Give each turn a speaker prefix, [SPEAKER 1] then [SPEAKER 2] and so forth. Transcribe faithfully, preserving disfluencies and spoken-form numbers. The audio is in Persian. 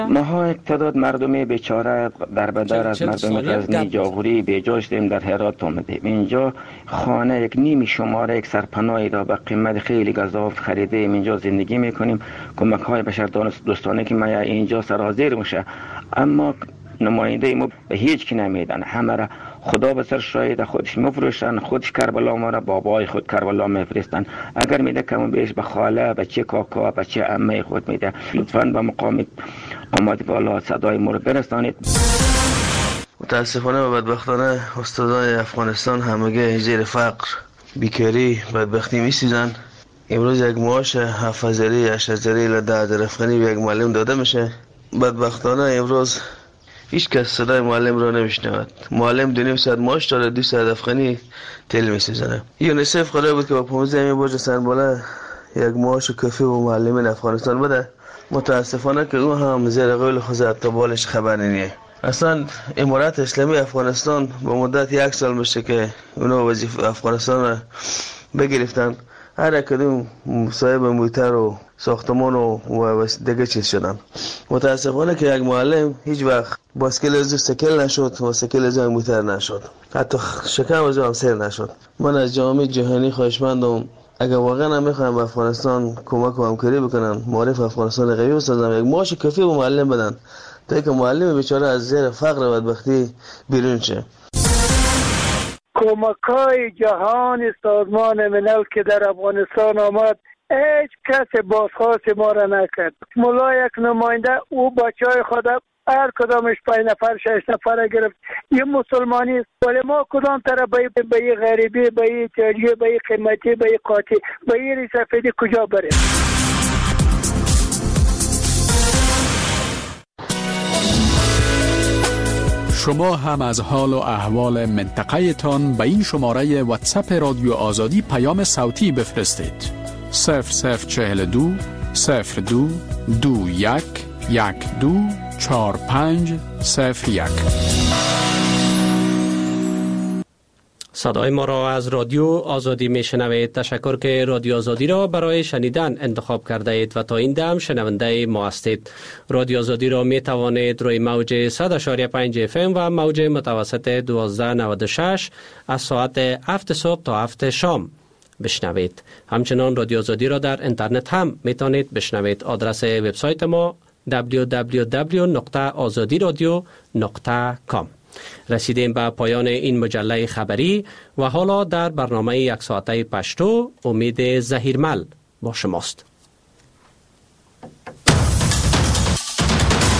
[SPEAKER 1] ما تعداد مردم بیچاره در بدر از مردم غزنی جاغوری بیجا شدیم در هرات آمدیم. اینجا خانه یک نیم شماره یک سرپناهی را به قیمت خیلی گزاف خریدیم. اینجا زندگی میکنیم. کمک های بشر دوستانه که ما اینجا سرازیر میشه، اما نماینده ما به هیچ کی نمیدن. همه را خدا به سر شاید خودش مفروشن، خودش کربلا ما را بابای خود کربلا میفرستن. اگر میده کم بیش به خاله، به چه کاکا، به چه عمه خود میده. لطفاً به مقام قامت بالا صدای ما رو برسانید.
[SPEAKER 2] متاسفانه و بدبختانه استادای افغانستان همگی زیر فقر، بیکاری، بدبختی میسوزن. امروز یک معاش هفت هزاری، هشت هزاری الی ده هزار افغانی به یک معلم داده میشه. بدبختانه امروز هیچ کس صدای معلم را نمیشنود. معلم دو نیم ساعت معاش داره، دو ساعت افغانی تل میسوزنه. یونیسف قرار بود که با پانزده می برج سنباله یک معاش کافی و معلمین افغانستان بده. متاسفانه که او هم زیر قول خود تا بالش خبر نیه. اصلا امارات اسلامی افغانستان با مدت یک سال میشه که اونا وظیفه افغانستان را بگرفتن. هر کدوم صاحب موتر و ساختمان و دیگه چیز شدن. متاسفانه که یک معلم هیچ وقت باسکل از سکل نشد و سکل از موتر نشد، حتی شکم از هم سیر نشد. من از جامعه جهانی خواهشمندم اگر واقعا هم میخوایم به افغانستان کمک و همکاری بکنن، معرف افغانستان قوی بسازن، یک معاش کافی به معلم بدن تا اینکه معلم بیچاره از زیر فقر و بدبختی بیرون شه.
[SPEAKER 3] کمک‌های جهان سازمان ملل که در افغانستان آمد هیچ کس بازخواست ما را نکرد. مولا یک نماینده او بچه‌های خود هر کدامش پنج نفر شش نفر گرفت. یه مسلمانی است، ولی ما کدام طرف به به غریبی، به تاریخی، به قیمتی، به قاطی، به این سفیدی کجا بریم؟
[SPEAKER 4] شما هم از حال و احوال منطقه تان به این شماره واتساپ رادیو آزادی پیام صوتی بفرستید. صفر صفر چهل دو صفر دو دو یک یک دو چهار پنج صفر یک.
[SPEAKER 5] صدای ما را از رادیو آزادی میشنوید. تشکر که رادیو آزادی را برای شنیدن انتخاب کرده اید و تا این دم شنونده ما هستید. رادیو آزادی را می توانید روی موج صد و شش پنج اف ام و موج متوسط دوازده نود و شش از ساعت هفت صبح تا هفت شام بشنوید. همچنان رادیو آزادی را در اینترنت هم می توانید بشنوید. آدرس وبسایت ما دبلیو دبلیو دبلیو نقطه آزادی رادیو نقطه کام. رسیدیم به پایان این مجله خبری و حالا در برنامه یک ساعته پشتو امید زهیرمل با شماست.